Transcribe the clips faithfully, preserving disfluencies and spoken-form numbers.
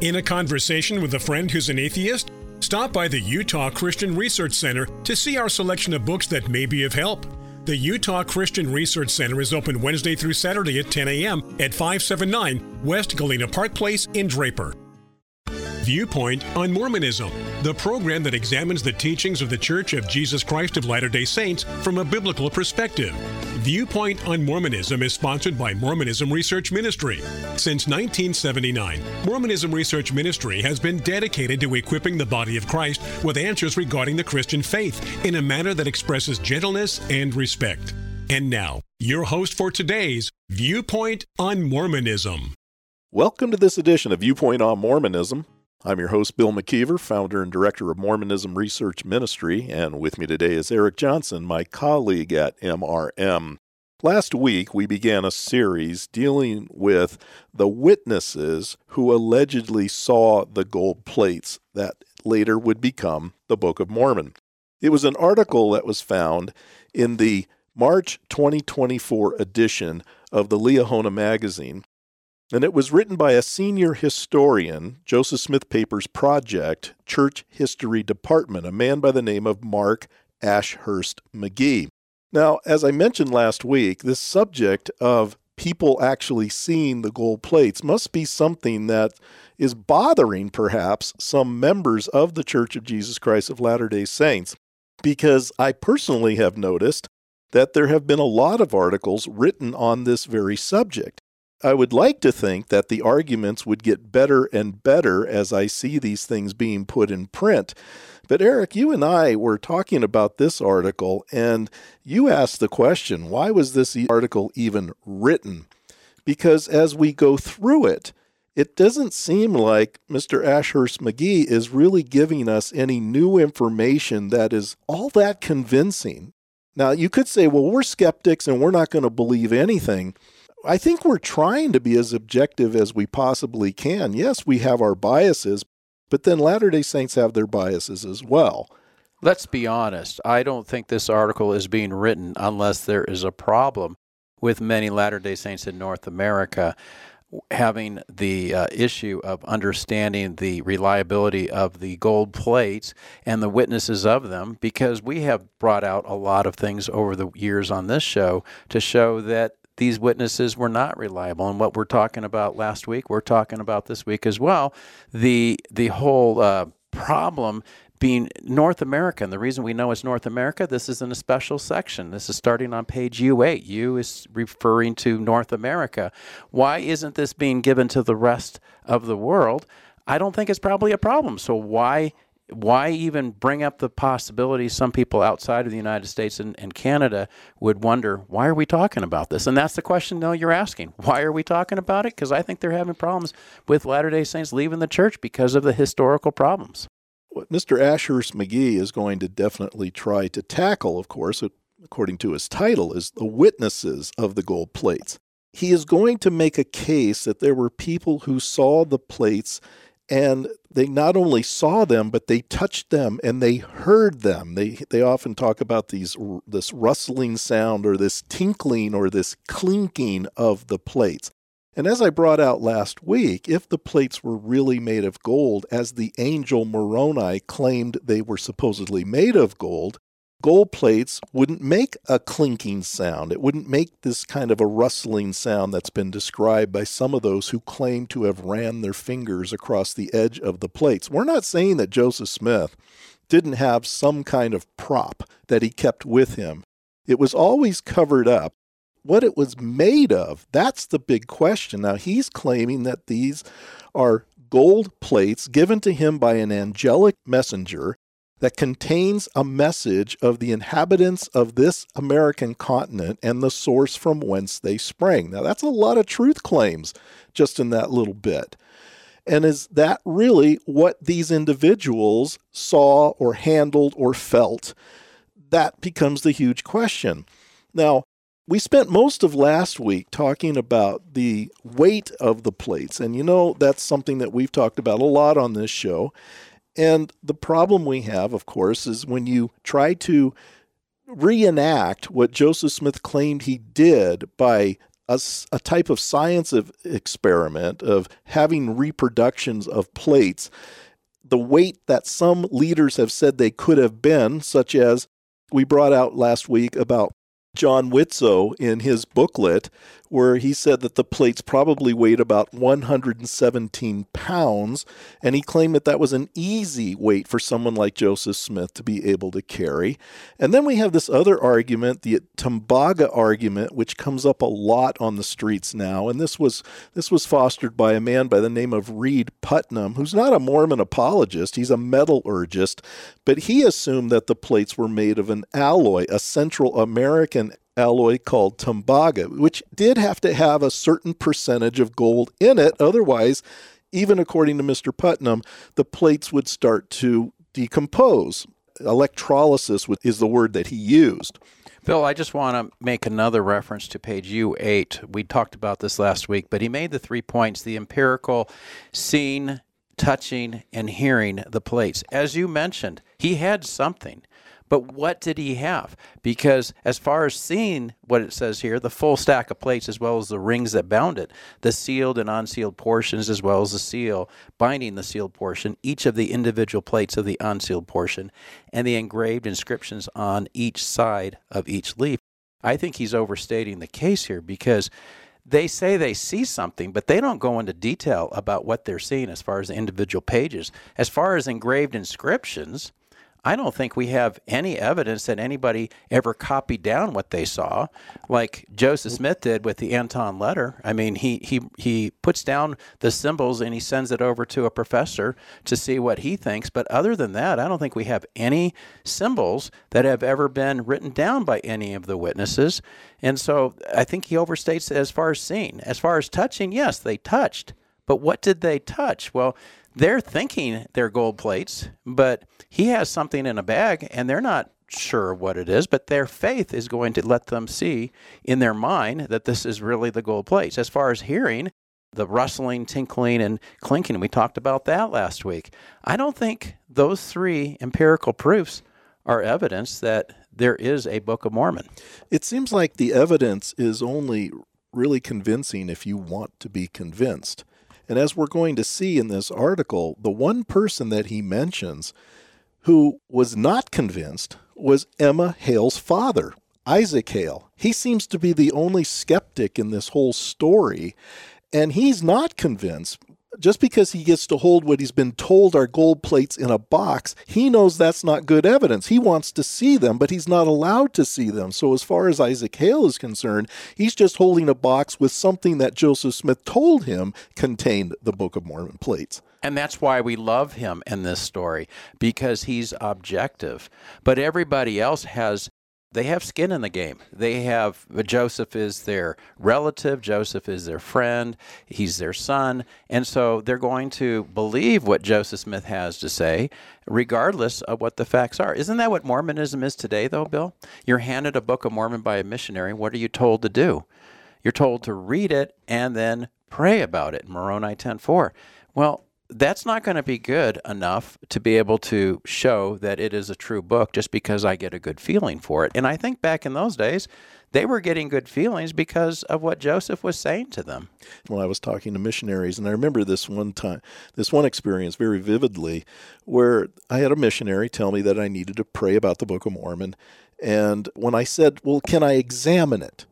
In a conversation with a friend who's an atheist? Stop by the Utah Christian Research Center to see our selection of books that may be of help. The Utah Christian Research Center is open Wednesday through Saturday at ten a.m. at five seventy-nine West Galena Park Place in Draper. Viewpoint on Mormonism, the program that examines the teachings of the Church of Jesus Christ of Latter-day Saints from a biblical perspective. Viewpoint on Mormonism is sponsored by Mormonism Research Ministry. Since nineteen seventy-nine, Mormonism Research Ministry has been dedicated to equipping the body of Christ with answers regarding the Christian faith in a manner that expresses gentleness and respect. And now, your host for today's Viewpoint on Mormonism. Welcome to this edition of Viewpoint on Mormonism. I'm your host, Bill McKeever, founder and director of Mormonism Research Ministry, and with me today is Eric Johnson, my colleague at M R M. Last week, we began a series dealing with the witnesses who allegedly saw the gold plates that later would become the Book of Mormon. It was an article that was found in the March twenty twenty-four edition of the Liahona magazine, and it was written by a senior historian, Joseph Smith Papers Project, Church History Department, a man by the name of Mark Ashurst McGee. Now, as I mentioned last week, this subject of people actually seeing the gold plates must be something that is bothering, perhaps, some members of the Church of Jesus Christ of Latter-day Saints, because I personally have noticed that there have been a lot of articles written on this very subject. I would like to think that the arguments would get better and better as I see these things being put in print. But Eric, you and I were talking about this article, and you asked the question, why was this article even written? Because as we go through it, it doesn't seem like Mister Ashurst McGee is really giving us any new information that is all that convincing. Now, you could say, well, we're skeptics and we're not going to believe anything. I think we're trying to be as objective as we possibly can. Yes, we have our biases, but then Latter-day Saints have their biases as well. Let's be honest. I don't think this article is being written unless there is a problem with many Latter-day Saints in North America having the uh, issue of understanding the reliability of the gold plates and the witnesses of them, because we have brought out a lot of things over the years on this show to show that these witnesses were not reliable. And what we're talking about last week, we're talking about this week as well. The the whole uh, problem being North America. And the reason we know it's North America, this is in a special section. This is starting on page U eight. U is referring to North America. Why isn't this being given to the rest of the world? I don't think it's probably a problem. So why Why even bring up the possibility some people outside of the United States and, and Canada would wonder, why are we talking about this? And that's the question, though, you're asking. Why are we talking about it? Because I think they're having problems with Latter-day Saints leaving the church because of the historical problems. What Mister Ashurst McGee is going to definitely try to tackle, of course, according to his title, is the witnesses of the gold plates. He is going to make a case that there were people who saw the plates, and they not only saw them, but they touched them and they heard them. They they often talk about these this rustling sound or this tinkling or this clinking of the plates. And as I brought out last week, if the plates were really made of gold, as the angel Moroni claimed they were supposedly made of gold, gold plates wouldn't make a clinking sound. It wouldn't make this kind of a rustling sound that's been described by some of those who claim to have ran their fingers across the edge of the plates. We're not saying that Joseph Smith didn't have some kind of prop that he kept with him. It was always covered up. What it was made of, that's the big question. Now, he's claiming that these are gold plates given to him by an angelic messenger that contains a message of the inhabitants of this American continent and the source from whence they sprang. Now, that's a lot of truth claims just in that little bit. And is that really what these individuals saw or handled or felt? That becomes the huge question. Now, we spent most of last week talking about the weight of the plates. And you know, that's something that we've talked about a lot on this show. And the problem we have, of course, is when you try to reenact what Joseph Smith claimed he did by a, a type of science of experiment of having reproductions of plates, the weight that some leaders have said they could have been, such as we brought out last week about John Widtsoe in his booklet, where he said that the plates probably weighed about one hundred seventeen pounds, and he claimed that that was an easy weight for someone like Joseph Smith to be able to carry. And then we have this other argument, the Tumbaga argument, which comes up a lot on the streets now, and this was this was fostered by a man by the name of Reed Putnam, who's not a Mormon apologist, he's a metallurgist, but he assumed that the plates were made of an alloy, a Central American alloy called Tumbaga, which did have to have a certain percentage of gold in it. Otherwise, even according to Mister Putnam, the plates would start to decompose. Electrolysis is the word that he used. Bill, I just want to make another reference to page U eight. We talked about this last week, but he made the three points, the empirical, seeing, touching, and hearing the plates. As you mentioned, he had something. But what did he have? Because as far as seeing what it says here, the full stack of plates as well as the rings that bound it, the sealed and unsealed portions as well as the seal binding the sealed portion, each of the individual plates of the unsealed portion, and the engraved inscriptions on each side of each leaf. I think he's overstating the case here because they say they see something, but they don't go into detail about what they're seeing as far as the individual pages. As far as engraved inscriptions, I don't think we have any evidence that anybody ever copied down what they saw, like Joseph Smith did with the Anton letter. I mean, he he he puts down the symbols and he sends it over to a professor to see what he thinks. But other than that, I don't think we have any symbols that have ever been written down by any of the witnesses. And so I think he overstates it as far as seeing. As far as touching, yes, they touched. But what did they touch? Well, they're thinking they're gold plates, but he has something in a bag, and they're not sure what it is, but their faith is going to let them see in their mind that this is really the gold plates. As far as hearing, the rustling, tinkling, and clinking, we talked about that last week. I don't think those three empirical proofs are evidence that there is a Book of Mormon. It seems like the evidence is only really convincing if you want to be convinced. And as we're going to see in this article, the one person that he mentions who was not convinced was Emma Hale's father, Isaac Hale. He seems to be the only skeptic in this whole story, and he's not convinced. Just because he gets to hold what he's been told are gold plates in a box, he knows that's not good evidence. He wants to see them, but he's not allowed to see them. So as far as Isaac Hale is concerned, he's just holding a box with something that Joseph Smith told him contained the Book of Mormon plates. And that's why we love him in this story, because he's objective. But everybody else has They have skin in the game. They have, Joseph is their relative, Joseph is their friend, he's their son, and so they're going to believe what Joseph Smith has to say, regardless of what the facts are. Isn't that what Mormonism is today, though, Bill? You're handed a Book of Mormon by a missionary. What are you told to do? You're told to read it and then pray about it, Moroni ten four. Well, that's not going to be good enough to be able to show that it is a true book just because I get a good feeling for it. And I think back in those days, they were getting good feelings because of what Joseph was saying to them. Well, I was talking to missionaries, and I remember this one time, this one experience very vividly, where I had a missionary tell me that I needed to pray about the Book of Mormon. And when I said, well, can I examine it?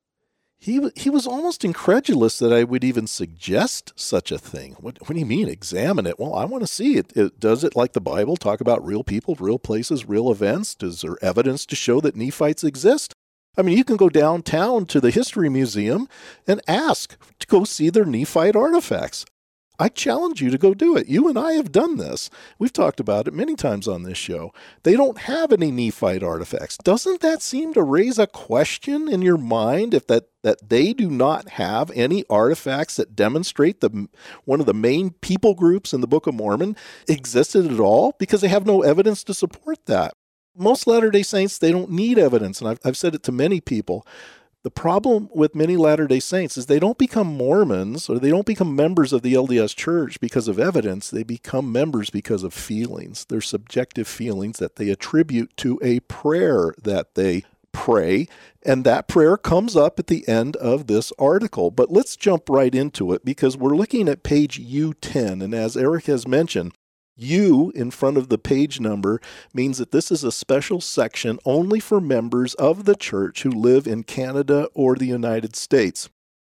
He he was almost incredulous that I would even suggest such a thing. What, what do you mean, examine it? Well, I want to see it. it. Does it, like the Bible, talk about real people, real places, real events? Is there evidence to show that Nephites exist? I mean, you can go downtown to the History Museum and ask to go see their Nephite artifacts. I challenge you to go do it. You and I have done this. We've talked about it many times on this show. They don't have any Nephite artifacts. Doesn't that seem to raise a question in your mind if that, that they do not have any artifacts that demonstrate the one of the main people groups in the Book of Mormon existed at all? Because they have no evidence to support that. Most Latter-day Saints, they don't need evidence, and I've, I've said it to many people. The problem with many Latter-day Saints is they don't become Mormons or they don't become members of the L D S Church because of evidence. They become members because of feelings. They're subjective feelings that they attribute to a prayer that they pray, and that prayer comes up at the end of this article. But let's jump right into it because we're looking at page U ten, and as Eric has mentioned, U in front of the page number means that this is a special section only for members of the church who live in Canada or the United States.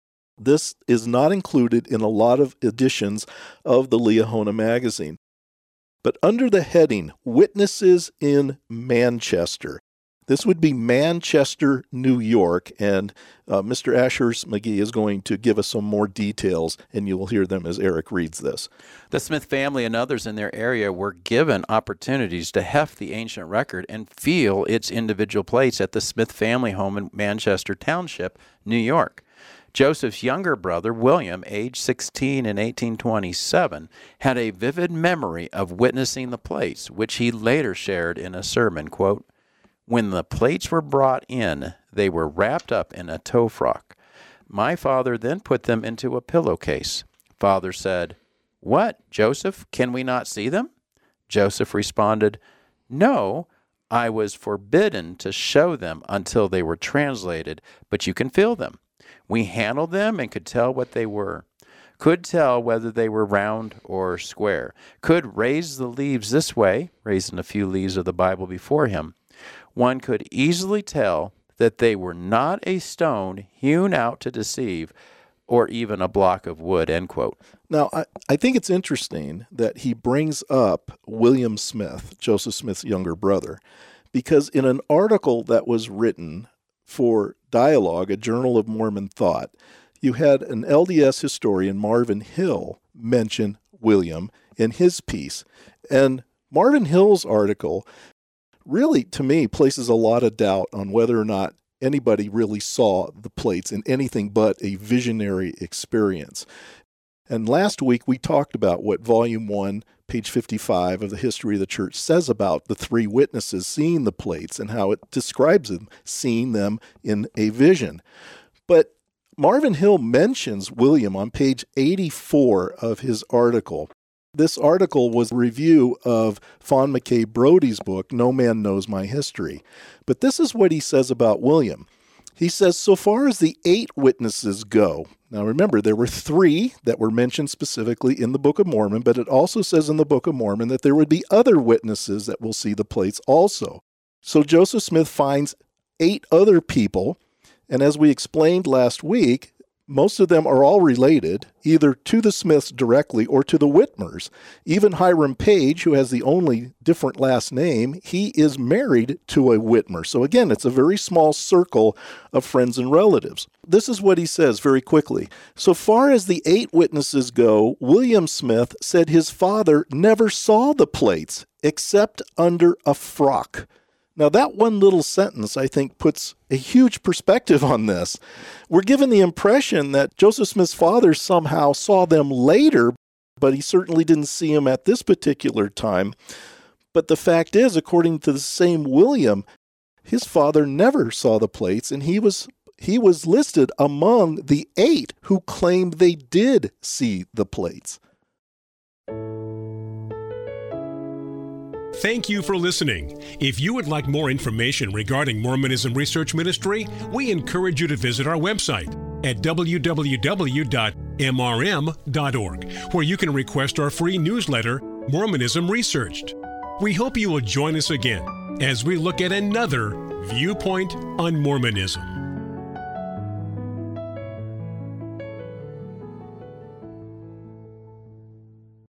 This is not included in a lot of editions of the Liahona magazine. But under the heading, Witnesses in Manchester, this would be Manchester, New York, and uh, Mister Ashurst McGee is going to give us some more details, and you will hear them as Eric reads this. The Smith family and others in their area were given opportunities to heft the ancient record and feel its individual place at the Smith family home in Manchester Township, New York. Joseph's younger brother, William, aged sixteen in eighteen twenty-seven, had a vivid memory of witnessing the plates, which he later shared in a sermon, quote, "When the plates were brought in, they were wrapped up in a tow frock. My father then put them into a pillowcase. Father said, 'What, Joseph, can we not see them?' Joseph responded, 'No, I was forbidden to show them until they were translated, but you can feel them. We handled them and could tell what they were. Could tell whether they were round or square. Could raise the leaves this way," raising a few leaves of the Bible before him. "One could easily tell that they were not a stone hewn out to deceive, or even a block of wood," end quote. Now, I, I think it's interesting that he brings up William Smith, Joseph Smith's younger brother, because in an article that was written for Dialogue, a Journal of Mormon Thought, you had an L D S historian, Marvin Hill, mention William in his piece. And Marvin Hill's article really, to me, places a lot of doubt on whether or not anybody really saw the plates in anything but a visionary experience. And last week we talked about what Volume one, page fifty-five of the History of the Church says about the three witnesses seeing the plates and how it describes them seeing them in a vision. But Marvin Hill mentions William on page eighty-four of his article. This article was a review of Fawn McKay Brody's book, No Man Knows My History. But this is what he says about William. He says, so far as the eight witnesses go, now remember, there were three that were mentioned specifically in the Book of Mormon, but it also says in the Book of Mormon that there would be other witnesses that will see the plates also. So Joseph Smith finds eight other people, and as we explained last week, most of them are all related, either to the Smiths directly or to the Whitmers. Even Hiram Page, who has the only different last name, he is married to a Whitmer. So again, it's a very small circle of friends and relatives. This is what he says very quickly. So far as the eight witnesses go, William Smith said his father never saw the plates except under a frock. Now, that one little sentence, I think, puts a huge perspective on this. We're given the impression that Joseph Smith's father somehow saw them later, but he certainly didn't see them at this particular time. But the fact is, according to the same William, his father never saw the plates, and he was he was listed among the eight who claimed they did see the plates. Thank you for listening. If you would like more information regarding Mormonism Research Ministry, we encourage you to visit our website at w w w dot m r m dot org, where you can request our free newsletter, Mormonism Researched. We hope you will join us again as we look at another viewpoint on Mormonism.